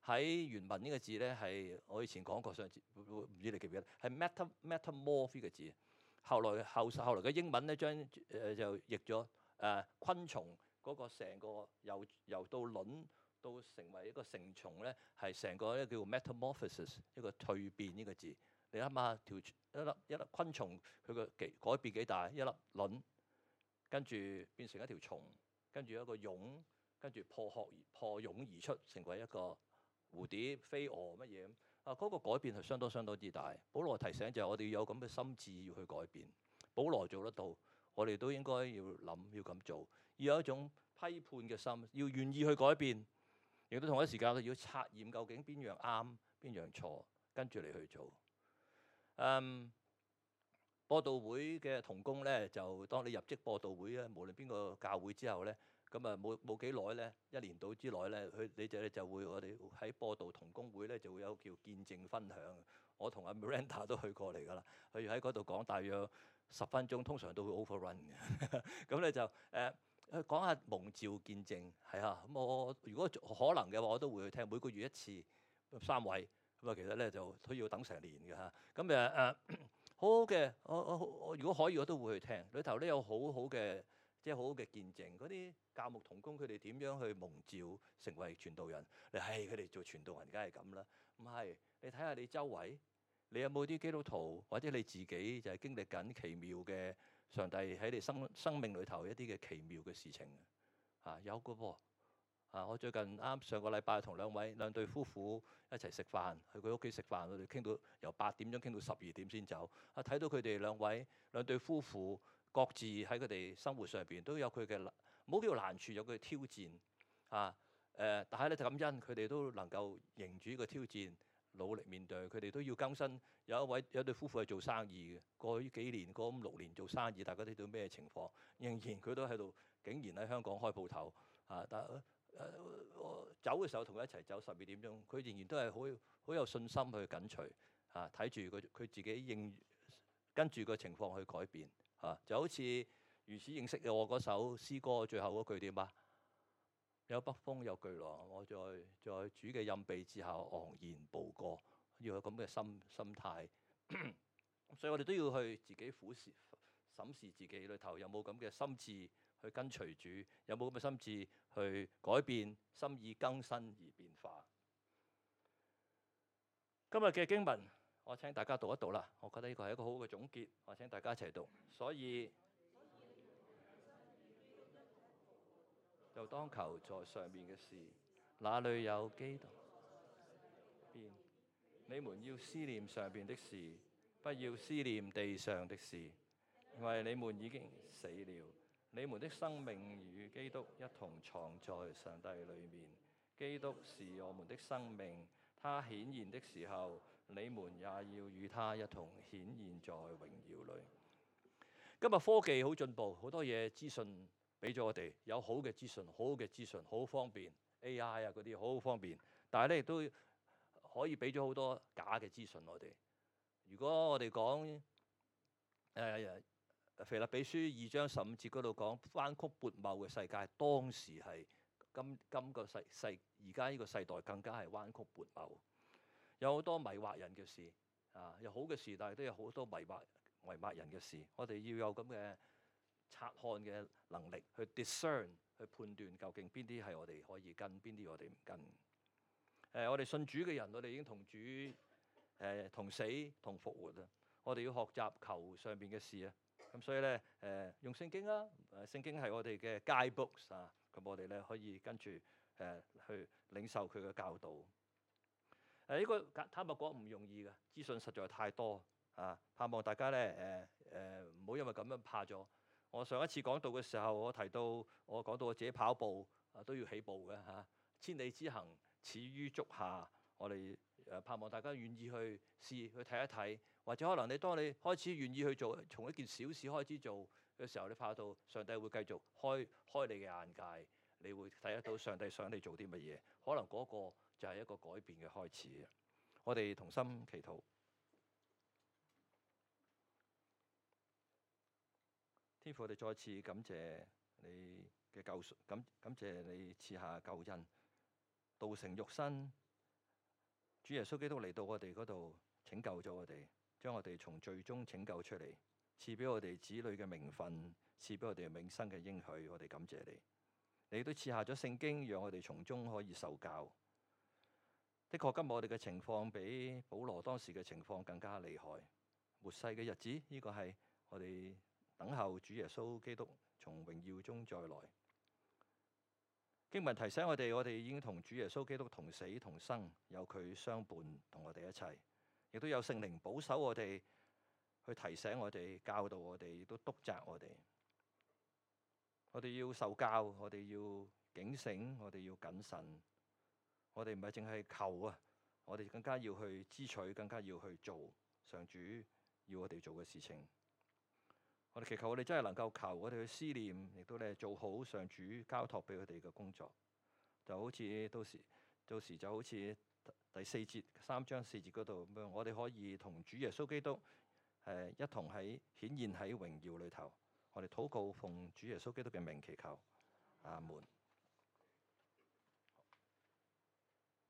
喺原文呢個字咧係我以前講過，上次唔知你記唔記得，係 meta metamorph 呢個字。後來後後來嘅英文咧將誒就譯咗誒昆蟲嗰個成個由由到卵到成為一個成蟲咧，係成個咧叫做 metamorphosis 一個蛻變呢個字。你諗下條一粒一粒昆蟲佢個幾改變幾大？一粒卵跟住變成一條蟲，跟住一個蛹，跟住破殼而破蛹而出，成為一個蝴蝶、飛蛾乜嘢咁啊！嗰個改變係相當相當之大。保羅提醒就係我哋要有咁嘅心志要去改變。保羅做得到，我哋都應該要諗要咁做，要有一種批判嘅心，要願意去改變，亦都同一時間要察驗究竟邊樣啱，邊樣錯，跟住你去做。嗯，播道會嘅同工咧，就當你入職播道會咧，無論邊個教會之後咧。咁啊冇冇幾耐咧，一年到之內咧，佢你就咧就會我哋喺播道同工會咧就會有叫見證分享。我同阿 Miranda 都去過嚟㗎啦，佢喺嗰度講大約十分鐘，通常都會 overrun 嘅。咁咧就誒去講下蒙召見證係啊。咁我如果可能嘅話，我都會去聽，每個月一次三位咁啊。其實咧就都要等成年嘅嚇。咁誒誒好好嘅，我我我如果可以我都會去聽。裏頭咧有好好嘅即係好好嘅見證嗰啲。教牧同工佢哋點樣去蒙召成為傳道人？你係佢哋做傳道人，梗係咁啦。唔係，你睇下你周圍，你有冇啲基督徒或者你自己就係經歷緊奇妙嘅上帝喺你生生命裏頭一啲嘅奇妙嘅事情啊？有個噃啊！我最近啱上個禮拜同兩位兩對夫婦一齊食飯，去佢屋企食飯，我哋傾到由八點鐘傾到十二點先走。啊，睇到佢哋兩位兩對夫婦各自喺佢哋生活上邊都有佢嘅。冇叫難處，有佢挑戰啊！誒、呃，但係咧就感恩，佢哋都能夠迎住呢個挑戰，努力面對。佢哋都要更新。有一位有一對夫婦係做生意嘅，過去幾年過五六年做生意，大家睇到咩情況？仍然佢都喺度，竟然喺香港開鋪頭啊！但係誒、呃，我走嘅時候同佢一齊走十二點鐘，佢仍然都係好好有信心去緊隨啊！睇住佢佢自己應跟住個情況去改變啊！就好似。如此認識嘅我嗰首詩歌最後嗰句點啊？有北風有巨浪，我在在主嘅蔭庇之下昂然步過，要有咁嘅心心態。所以我哋都要去自己俯視審視自己裏頭有冇咁嘅心志去跟隨主，有冇咁嘅心志去改變，心意更新而變化。今日嘅經文，我請大家讀一讀啦。我覺得呢個係一個好好嘅總結，我請大家一齊讀。所以就當求在上面嘅事，哪裏有基督邊？你們要思念上邊的事，不要思念地上的事，因為你們已經死了，你們的生命與基督一同藏在上帝裏面。基督是我們的生命，他顯現的時候，你們也要與他一同顯現在榮耀裏。今日科技好進步，好多嘢資訊。俾咗我哋有好嘅資訊，好好嘅資訊，好方便 A I 啊嗰啲好好方便，但係咧亦都可以俾咗好多假嘅資訊我哋。如果我哋講誒腓立比書二章十五節嗰度講彎曲悖謬嘅世界，當時係今今個世世而家呢個世代更加係彎曲悖謬，有好多迷惑人嘅事啊，有好嘅事，但係都有好多迷惑迷惑人嘅事。我哋要有咁嘅察看嘅能力，去 discern 去判斷究竟邊啲係我哋可以跟，邊啲我哋唔跟。誒、呃，我哋信主嘅人，我哋已經同主誒、呃、同死同復活啦。我哋要學習求上邊嘅事啊。咁所以咧誒、呃，用聖經啦，聖經係我哋嘅 guidebooks 啊。咁我哋咧可以跟住誒、呃、去領受佢嘅教導。誒、呃，呢、這個坦白講唔容易嘅，資訊實在太多啊。盼望大家咧誒誒唔好因為咁樣怕咗。我上一次講道嘅時候，我提到我講到我自己跑步啊都要起步嘅嚇，千里之行始於足下。我哋誒盼望大家願意去試去睇一睇，或者可能你當你開始願意去做，從一件小事開始做嘅時候，你怕到上帝會繼續開開你嘅眼界，你會睇得到上帝想你做啲乜嘢。可能嗰個就係一個改變嘅開始。我哋同心祈禱。天父，我哋再次感謝你嘅救贖，感感謝你賜下救恩，道成肉身
主耶穌基督嚟到我哋嗰度拯救咗我哋，將我哋從罪中拯救出嚟，賜俾我哋子女嘅名分，賜俾我哋永生嘅應許。我哋感謝你。你都賜下咗聖經，讓我哋從中可以受教。的確，今日我哋嘅情況比保羅當時嘅情況更加厲害。末世嘅日子，呢個係我哋等候主耶穌基督從榮耀中再來。經文提醒我哋，我哋已經同主耶穌基督同死同生，有佢相伴同我哋一齊，亦都有聖靈保守我哋，去提醒我哋、教導我哋，亦都督責我哋。我哋要受教，我哋要警醒，我哋要謹慎。我哋唔係淨係求啊，我哋更加要去支取，更加要去做上主要我哋做嘅事情。我哋祈求我哋真係能夠求，我哋去思念，亦都咧做好上主交託俾佢哋嘅工作。就好似到時，到時就好似第四節三章四節嗰度咁樣，我哋可以同主耶穌基督誒一同喺顯現喺榮耀裏頭。我哋禱告奉主耶穌基督嘅名祈求，阿門。